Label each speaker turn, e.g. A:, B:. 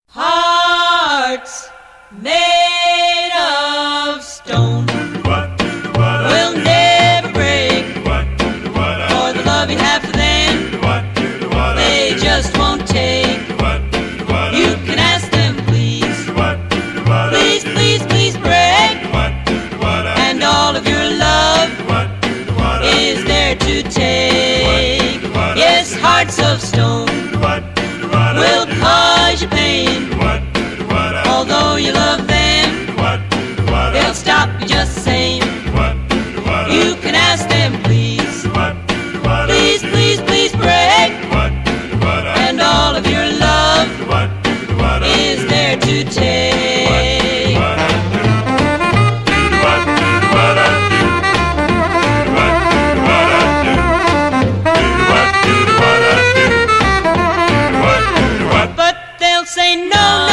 A: Hearts made of stone will never break, for the love you have for them, they just won't take. You can ask them, please, please, please, please break, and all of your love is there to take. Yes, hearts of stone will cause you pain, although you love them, they'll stop you just the same. You can ask them, please, please, please, please break, and all of your love is there to take. But they'll say no,